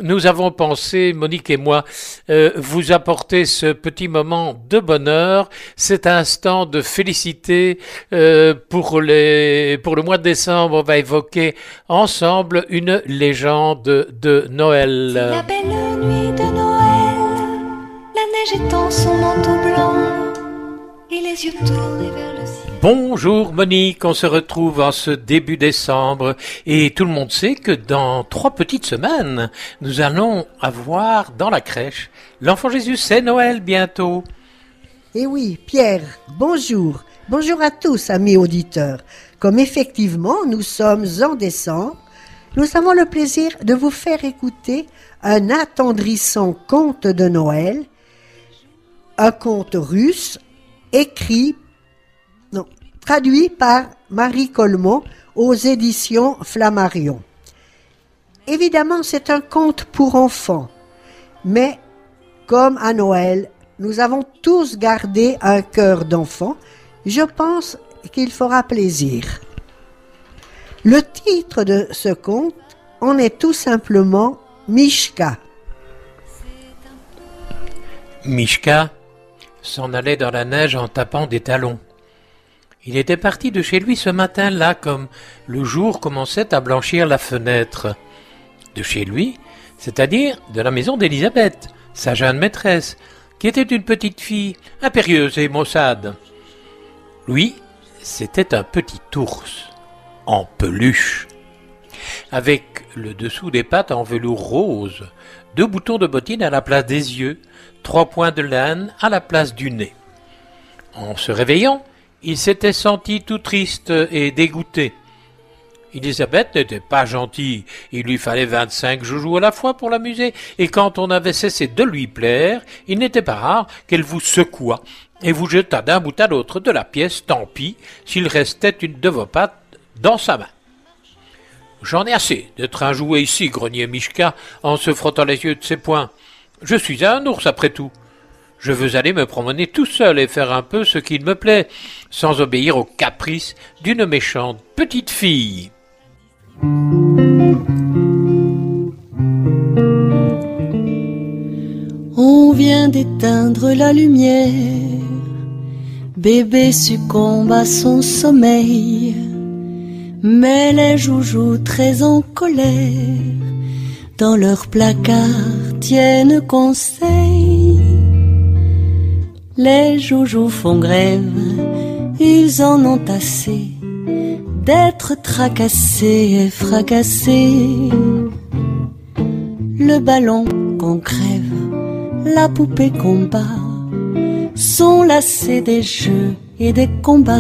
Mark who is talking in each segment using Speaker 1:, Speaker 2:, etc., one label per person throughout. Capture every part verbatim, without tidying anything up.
Speaker 1: nous avons pensé, Monique et moi, euh, vous apporter ce petit moment de bonheur, cet instant de félicité euh, pour, les, pour le mois de décembre. On va évoquer ensemble une légende de Noël.
Speaker 2: C'est la belle nuit de Noël, la neige étend son manteau blanc et les yeux tournés vers le ciel.
Speaker 1: Bonjour Monique, on se retrouve en ce début décembre et tout le monde sait que dans trois petites semaines, nous allons avoir dans la crèche l'enfant Jésus. C'est Noël bientôt.
Speaker 3: Eh oui, Pierre, bonjour. Bonjour à tous, amis auditeurs. Comme effectivement nous sommes en décembre, nous avons le plaisir de vous faire écouter un attendrissant conte de Noël, un conte russe écrit Non, traduit par Marie Colmont aux éditions Flammarion. Évidemment, c'est un conte pour enfants, mais comme à Noël, nous avons tous gardé un cœur d'enfant, je pense qu'il fera plaisir. Le titre de ce conte en est tout simplement Mishka.
Speaker 1: Mishka s'en allait dans la neige en tapant des talons. Il était parti de chez lui ce matin-là, comme le jour commençait à blanchir la fenêtre. De chez lui, c'est-à-dire de la maison d'Élisabeth, sa jeune maîtresse, qui était une petite fille impérieuse et maussade. Lui, c'était un petit ours, en peluche, avec le dessous des pattes en velours rose, deux boutons de bottines à la place des yeux, trois points de laine à la place du nez. En se réveillant, il s'était senti tout triste et dégoûté. Élisabeth n'était pas gentille, il lui fallait vingt-cinq joujoux à la fois pour l'amuser, et quand on avait cessé de lui plaire, il n'était pas rare qu'elle vous secouât et vous jetât d'un bout à l'autre de la pièce, tant pis s'il restait une de vos pattes dans sa main. « J'en ai assez d'être un jouet ici, grognait Mishka en se frottant les yeux de ses poings. Je suis un ours après tout. Je veux aller me promener tout seul et faire un peu ce qu'il me plaît, sans obéir aux caprices d'une méchante petite fille. »
Speaker 4: On vient d'éteindre la lumière, bébé succombe à son sommeil, mais les joujoux très en colère, dans leur placard tiennent conseil. Les joujoux font grève, ils en ont assez d'être tracassés et fracassés. Le ballon qu'on crève, la poupée qu'on bat, sont lassés des jeux et des combats.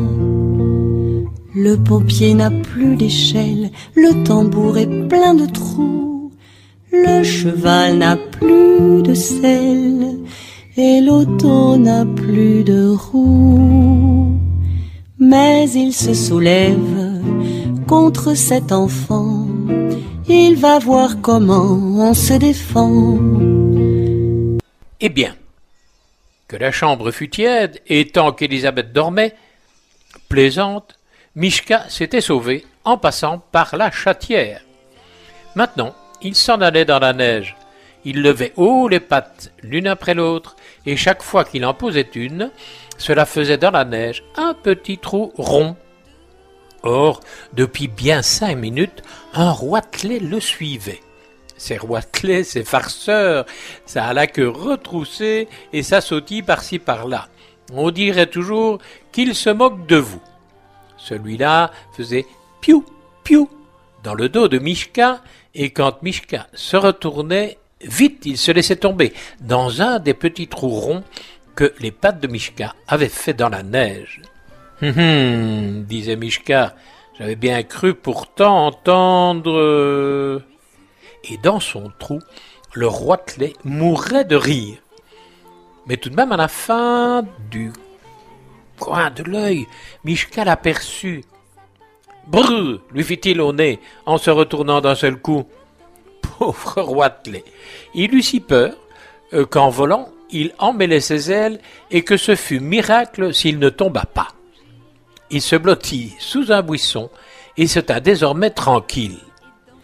Speaker 4: Le pompier n'a plus d'échelle, le tambour est plein de trous, le cheval n'a plus de selle, et l'auto n'a plus de roues. Mais il se soulève contre cet enfant, il va voir comment on se défend.
Speaker 1: Eh bien, que la chambre fût tiède, et tant qu'Élisabeth dormait, plaisante, Mishka s'était sauvé en passant par la chatière. Maintenant, il s'en allait dans la neige. Il levait haut les pattes l'une après l'autre, et chaque fois qu'il en posait une, cela faisait dans la neige un petit trou rond. Or, depuis bien cinq minutes, un roitelet le suivait. Ces roitelets, ces farceurs, ça a la queue retroussée et ça sautille par-ci par-là. On dirait toujours qu'il se moque de vous. Celui-là faisait piou, piou dans le dos de Mishka, et quand Mishka se retournait, vite il se laissait tomber dans un des petits trous ronds que les pattes de Mishka avaient fait dans la neige. Hum, hum, disait Mishka, j'avais bien cru pourtant entendre... Et dans son trou, le roitelet mourait de rire. Mais tout de même, à la fin du coin de l'œil, Mishka l'aperçut. Brrr, lui fit-il au nez en se retournant d'un seul coup. Pauvre roitelet, il eut si peur euh, qu'en volant, il emmêlait ses ailes et que ce fut miracle s'il ne tomba pas. Il se blottit sous un buisson et se tint désormais tranquille.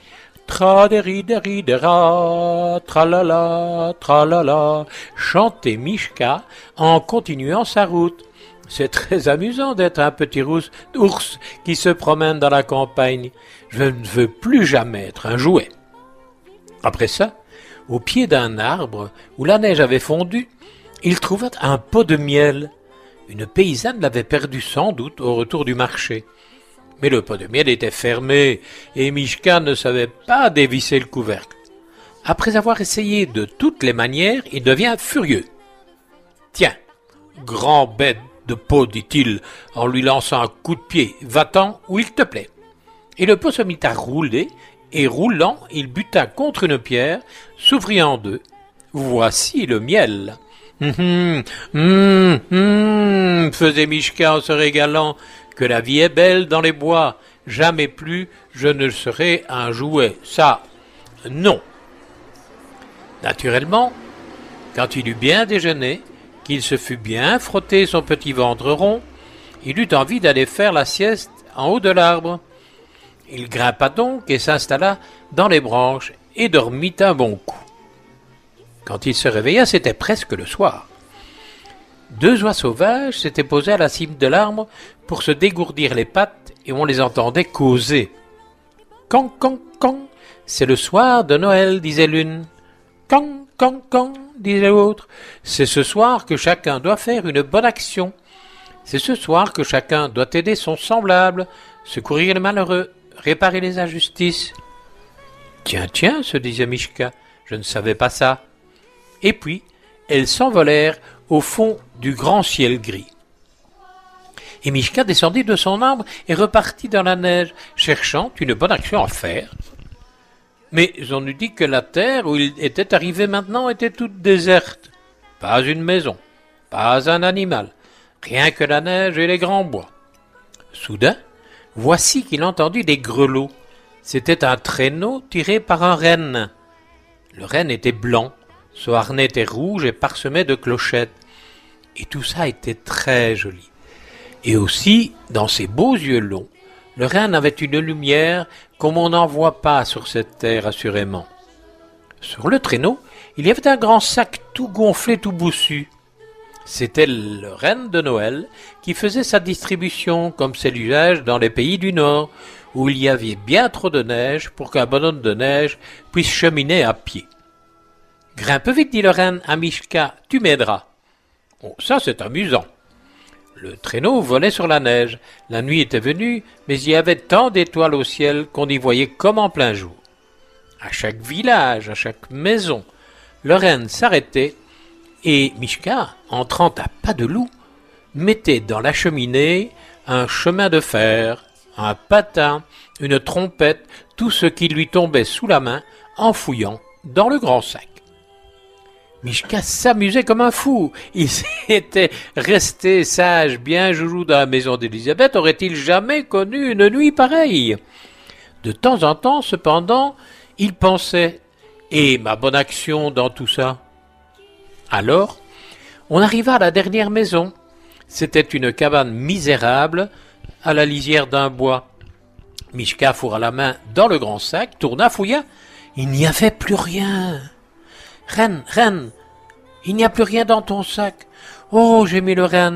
Speaker 1: Tra-deri-deri-dera, tralala, tralala, chantait Mishka en continuant sa route. C'est très amusant d'être un petit rousse, ours qui se promène dans la campagne. Je ne veux plus jamais être un jouet. Après ça, au pied d'un arbre où la neige avait fondu, il trouva un pot de miel. Une paysanne l'avait perdu sans doute au retour du marché. Mais le pot de miel était fermé et Mishka ne savait pas dévisser le couvercle. Après avoir essayé de toutes les manières, il devient furieux. « Tiens, grand bête de pot, dit-il en lui lançant un coup de pied, va-t'en où il te plaît. » Et le pot se mit à rouler, et roulant, il buta contre une pierre, s'ouvrit en deux. Voici le miel. Hum, hum, hum, faisait Mishka en se régalant, que la vie est belle dans les bois, jamais plus je ne serai un jouet. Ça, non. Naturellement, quand il eut bien déjeuné, qu'il se fut bien frotté son petit ventre rond, il eut envie d'aller faire la sieste en haut de l'arbre. Il grimpa donc et s'installa dans les branches et dormit un bon coup. Quand il se réveilla, c'était presque le soir. Deux oies sauvages s'étaient posées à la cime de l'arbre pour se dégourdir les pattes et on les entendait causer. « Can, can, can, c'est le soir de Noël, disait l'une. « Can, can, can, disait l'autre. C'est ce soir que chacun doit faire une bonne action. C'est ce soir que chacun doit aider son semblable, secourir les malheureux, réparer les injustices. »« Tiens, tiens, se disait Mishka, je ne savais pas ça. » Et puis, elles s'envolèrent au fond du grand ciel gris. Et Mishka descendit de son arbre et repartit dans la neige, cherchant une bonne action à faire. Mais on eût dit que la terre où il était arrivé maintenant était toute déserte. Pas une maison, pas un animal, rien que la neige et les grands bois. Soudain, voici qu'il entendit des grelots. C'était un traîneau tiré par un renne. Le renne était blanc, son harnais était rouge et parsemé de clochettes. Et tout ça était très joli. Et aussi, dans ses beaux yeux longs, le renne avait une lumière comme on n'en voit pas sur cette terre assurément. Sur le traîneau, il y avait un grand sac tout gonflé, tout boussu. C'était le renne de Noël qui faisait sa distribution, comme c'est l'usage dans les pays du Nord, où il y avait bien trop de neige pour qu'un bonhomme de neige puisse cheminer à pied. « Grimpe vite, dit le renne à Mishka, tu m'aideras. » Oh, ça c'est amusant. Le traîneau volait sur la neige. La nuit était venue, mais il y avait tant d'étoiles au ciel qu'on y voyait comme en plein jour. À chaque village, à chaque maison, le renne s'arrêtait et Mishka, entrant à pas de loup, mettait dans la cheminée un chemin de fer, un patin, une trompette, tout ce qui lui tombait sous la main en fouillant dans le grand sac. Mishka s'amusait comme un fou. Il était resté sage, bien joujou dans la maison d'Élisabeth. Aurait-il jamais connu une nuit pareille? De temps en temps, cependant, il pensait « Et ma bonne action dans tout ça ?» Alors, on arriva à la dernière maison. C'était une cabane misérable à la lisière d'un bois. Mishka fourra la main dans le grand sac, tourna, fouilla. Il n'y avait plus rien. « Reine, reine, il n'y a plus rien dans ton sac. Oh, j'ai mis le renne. »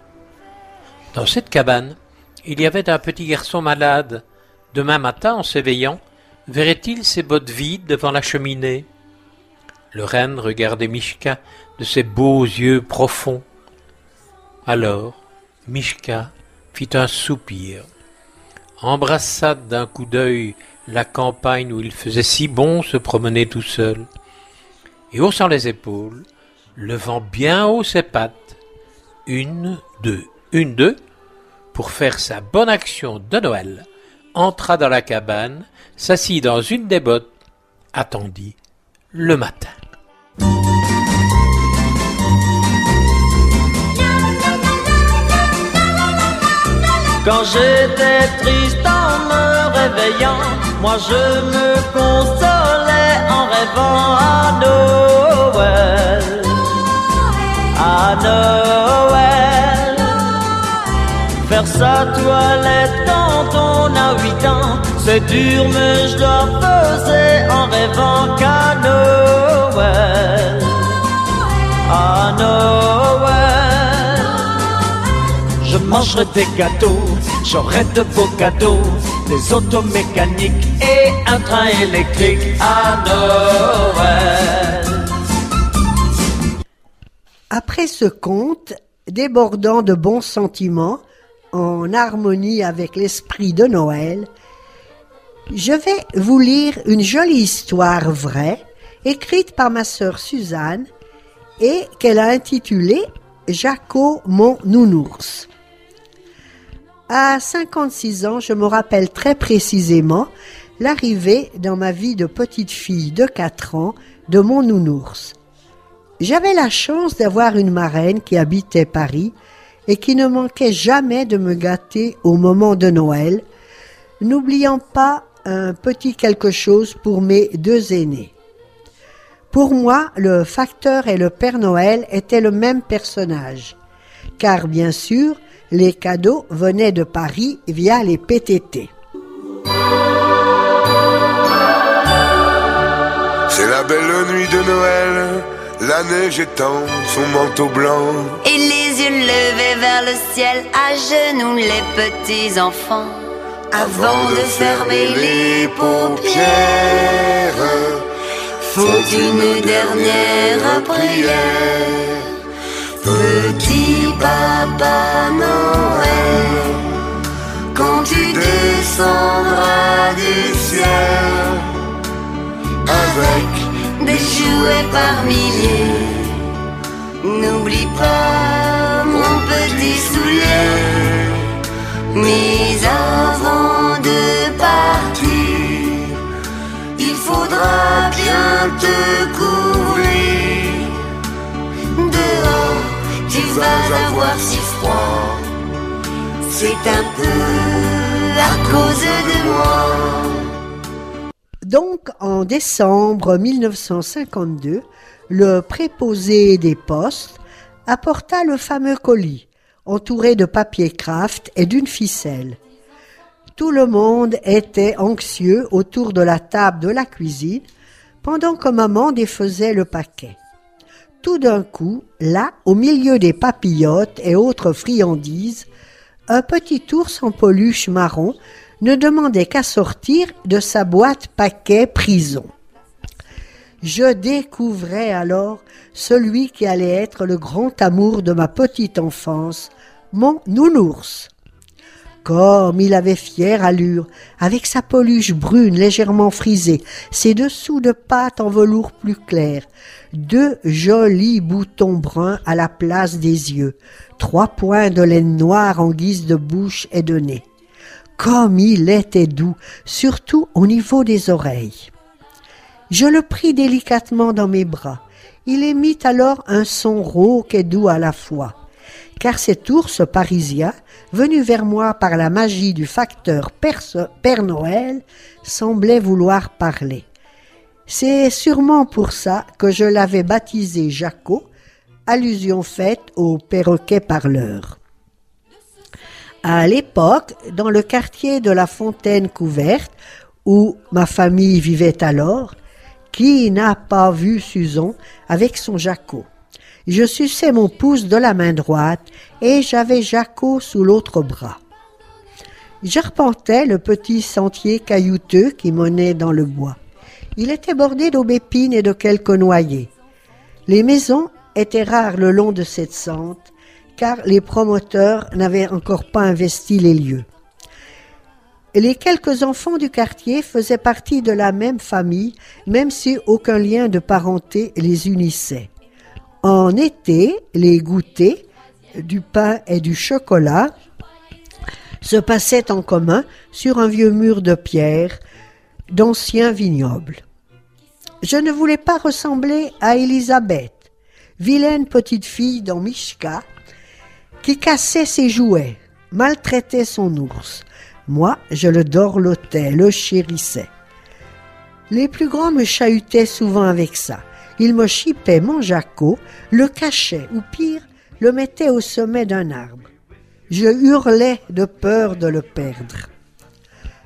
Speaker 1: Dans cette cabane, il y avait un petit garçon malade. Demain matin, en s'éveillant, verrait-il ses bottes vides devant la cheminée? Le renne regardait Mishka de ses beaux yeux profonds. Alors, Mishka fit un soupir, embrassa d'un coup d'œil la campagne où il faisait si bon se promener tout seul, et haussant les épaules, levant bien haut ses pattes, une, deux, une, deux, pour faire sa bonne action de Noël, entra dans la cabane, s'assit dans une des bottes, attendit le matin.
Speaker 5: Quand j'étais triste en me réveillant, moi je me consolais en rêvant à Noël, à Noël. Faire sa toilette quand on a huit ans, C'est dur mais je la faisais en rêvant qu'à Noël, à Noël. Je mangerai des gâteaux, j'aurai de beaux cadeaux, des autos mécaniques et un train électrique à Noël.
Speaker 3: Après ce conte, débordant de bons sentiments, en harmonie avec l'esprit de Noël, je vais vous lire une jolie histoire vraie, écrite par ma sœur Suzanne, et qu'elle a intitulée « Jaco, mon nounours ». À cinquante-six ans, je me rappelle très précisément l'arrivée dans ma vie de petite fille de quatre ans de mon nounours. J'avais la chance d'avoir une marraine qui habitait Paris et qui ne manquait jamais de me gâter au moment de Noël, n'oubliant pas un petit quelque chose pour mes deux aînés. Pour moi, le facteur et le Père Noël étaient le même personnage, car bien sûr, les cadeaux venaient de Paris via les P T T.
Speaker 6: C'est la belle nuit de Noël, la neige étend son manteau blanc.
Speaker 7: Et les yeux levés vers le ciel, à genoux les petits enfants. Avant de fermer les paupières, font une dernière prière. Petit Papa Noël, quand tu descendras du ciel, avec des jouets par milliers, n'oublie pas mon petit soulier. Mais avant de partir, il faudra bien te couvrir. Dehors, tu vas avoir si froid, c'est un peu à cause de moi.
Speaker 3: Donc, en décembre mille neuf cent cinquante-deux, le préposé des postes apporta le fameux colis, entouré de papier kraft et d'une ficelle. Tout le monde était anxieux autour de la table de la cuisine, pendant que maman défaisait le paquet. Tout d'un coup, là, au milieu des papillotes et autres friandises, un petit ours en peluche marron ne demandait qu'à sortir de sa boîte paquet prison. Je découvrais alors celui qui allait être le grand amour de ma petite enfance, mon nounours. Comme il avait fière allure, avec sa peluche brune légèrement frisée, ses dessous de pâte en velours plus clair, deux jolis boutons bruns à la place des yeux, trois points de laine noire en guise de bouche et de nez. Comme il était doux, surtout au niveau des oreilles. Je le pris délicatement dans mes bras. Il émit alors un son rauque et doux à la fois, car cet ours parisien, venu vers moi par la magie du facteur Père Noël, semblait vouloir parler. C'est sûrement pour ça que je l'avais baptisé Jaco, allusion faite au perroquet parleur. À l'époque, dans le quartier de la Fontaine Couverte, où ma famille vivait alors, qui n'a pas vu Suzon avec son Jaco? Je suçais mon pouce de la main droite et j'avais Jaco sous l'autre bras. J'arpentais le petit sentier caillouteux qui menait dans le bois. Il était bordé d'aubépines et de quelques noyers. Les maisons étaient rares le long de cette sente, car les promoteurs n'avaient encore pas investi les lieux. Les quelques enfants du quartier faisaient partie de la même famille, même si aucun lien de parenté les unissait. En été, les goûters, du pain et du chocolat, se passaient en commun sur un vieux mur de pierre d'anciens vignobles. Je ne voulais pas ressembler à Elisabeth, vilaine petite fille dans Mishka, qui cassait ses jouets, maltraitait son ours. Moi, je le dorlotais, le chérissais. Les plus grands me chahutaient souvent avec ça. Ils me chipaient mon Jaco, le cachaient, ou pire, le mettaient au sommet d'un arbre. Je hurlais de peur de le perdre.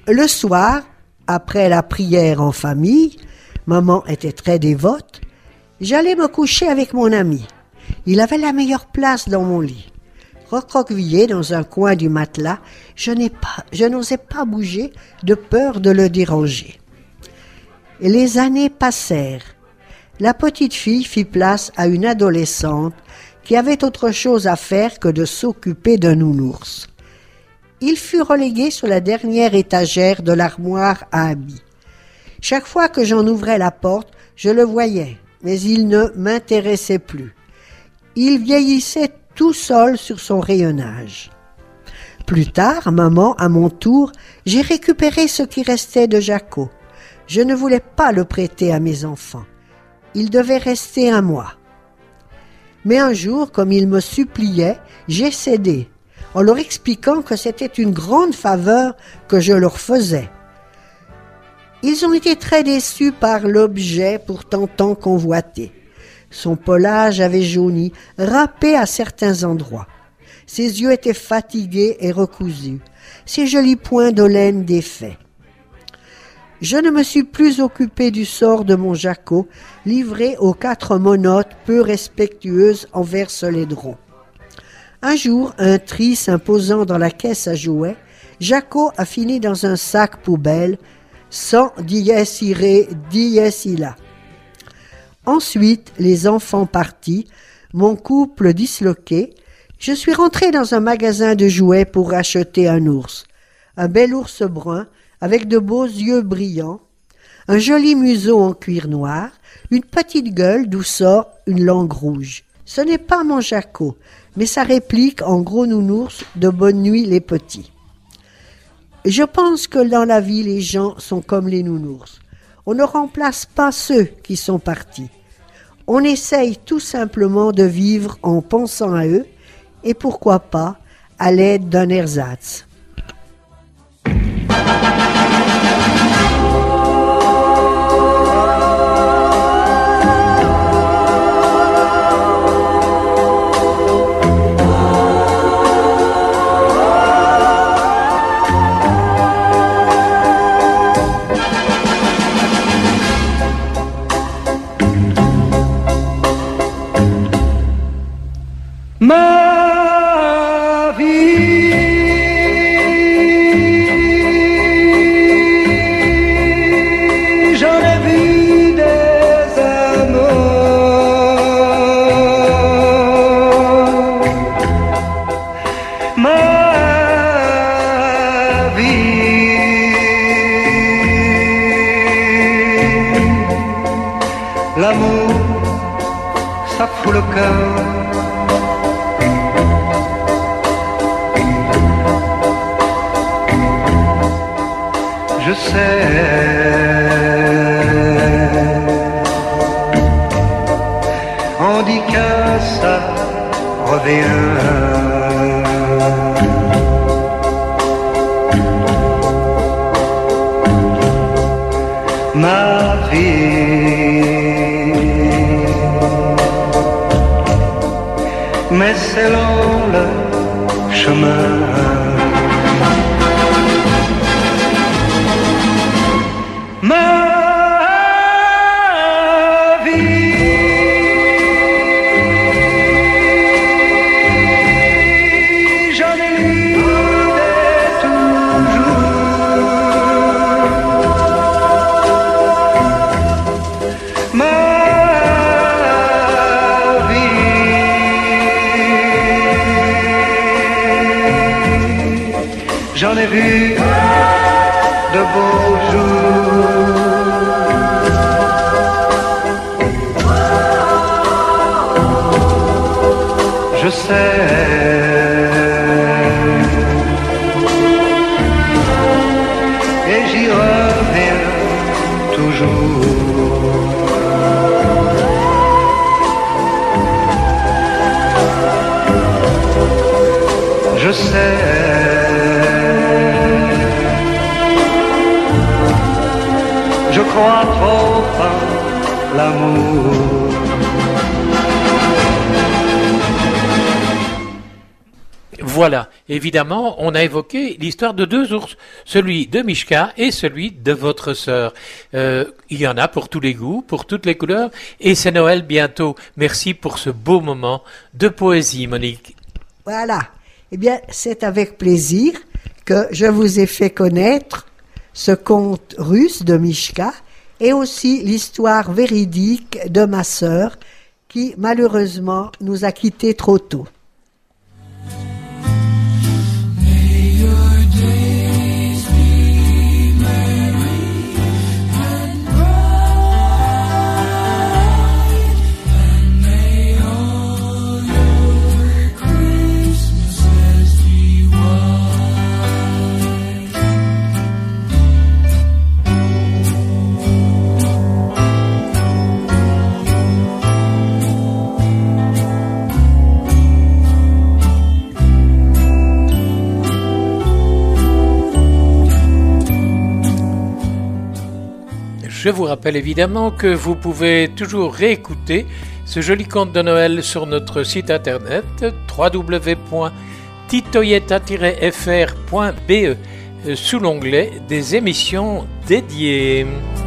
Speaker 3: Le soir, après la prière en famille, maman était très dévote, j'allais me coucher avec mon ami. Il avait la meilleure place dans mon lit. Recroquevillé dans un coin du matelas, je n'ai pas, je n'osais pas bouger de peur de le déranger. Et les années passèrent. La petite fille fit place à une adolescente qui avait autre chose à faire que de s'occuper d'un nounours. Il fut relégué sur la dernière étagère de l'armoire à habits. Chaque fois que j'en ouvrais la porte, je le voyais, mais il ne m'intéressait plus. Il vieillissait tout seul sur son rayonnage. Plus tard, maman, à mon tour, j'ai récupéré ce qui restait de Jaco. Je ne voulais pas le prêter à mes enfants. Il devait rester à moi. Mais un jour, comme ils me suppliaient, j'ai cédé, en leur expliquant que c'était une grande faveur que je leur faisais. Ils ont été très déçus par l'objet pourtant tant convoité. Son pelage avait jauni, râpé à certains endroits. Ses yeux étaient fatigués et recousus, ses jolis points de laine défaits. Je ne me suis plus occupé du sort de mon Jaco, livré aux quatre monottes peu respectueuses envers ce laidron. Un jour, un tri s'imposant dans la caisse à jouets, Jaco a fini dans un sac poubelle, sans dies irae, dies illa. Ensuite, les enfants partis, mon couple disloqué, je suis rentré dans un magasin de jouets pour acheter un ours. Un bel ours brun, avec de beaux yeux brillants, un joli museau en cuir noir, une petite gueule d'où sort une langue rouge. Ce n'est pas mon Jaco, mais sa réplique en gros nounours de Bonne nuit les petits. Je pense que dans la vie, les gens sont comme les nounours. On ne remplace pas ceux qui sont partis. On essaye tout simplement de vivre en pensant à eux et pourquoi pas à l'aide d'un ersatz.
Speaker 8: Ma vie, j'en ai vu des amours. Ma vie, l'amour, ça fout le cœur. Je sais, on dit que ça revient. Ma vie, mais c'est long le chemin. Ma vie, j'en ai lu des toujours. Ma vie, j'en ai vu de beaux jours. Je sais, et j'y reviens toujours. Je sais, je crois trop en l'amour.
Speaker 1: Voilà, évidemment, on a évoqué l'histoire de deux ours, celui de Mishka et celui de votre sœur. Euh, il y en a pour tous les goûts, pour toutes les couleurs, et c'est Noël bientôt. Merci pour ce beau moment de poésie, Monique.
Speaker 3: Voilà, eh bien, c'est avec plaisir que je vous ai fait connaître ce conte russe de Mishka et aussi l'histoire véridique de ma sœur qui, malheureusement, nous a quittés trop tôt.
Speaker 1: Je vous rappelle évidemment que vous pouvez toujours réécouter ce joli conte de Noël sur notre site internet w w w point titoyeta tiret f r point b e sous l'onglet des émissions dédiées.